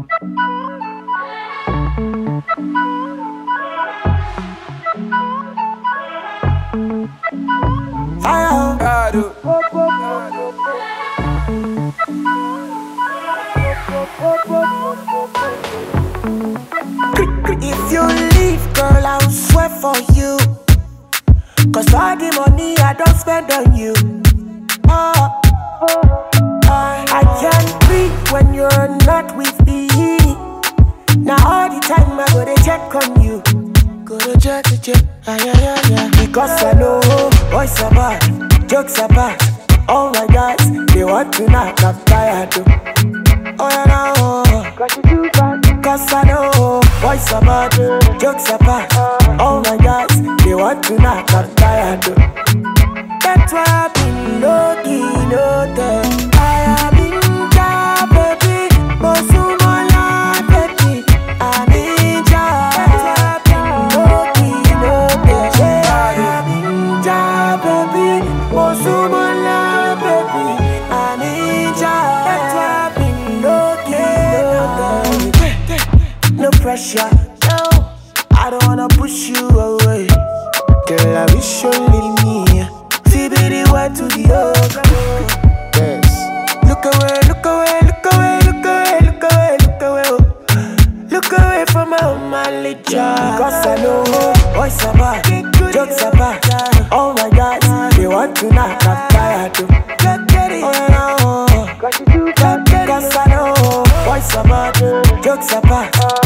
If you leave, girl, I'll swear for you. Cause all the money I don't spend on you. I can't breathe when you're not with me. Now all the time I go to check on you. Go to check, yeah. Because I know boys are bad, jokes are bad. All my guys, they want to knock, I'm tired. Oh yeah, no, cause you too bad. Cause I know boys are bad, jokes are bad. All my guys, they want to knock, I'm tired. That's why I've been low-key, no-tech. I have been down, baby, but soon my life, baby, I need ya. That's why I've been low-key, no-tech. I have been down, baby, but soon my life, baby, I need ya. That's why I've been low-key, no-tech. No pressure, no, I don't wanna push you away. Girl, I wish you leave me. See be the way to the other. Yes. Look away, look away, look away, look away, look away, look away. Oh. Look away from my licha. Because I know boys are bad, jokes are bad. All my guys, they want to knock, I'm tired. Oh no, because I know boys are bad, jokes are bad.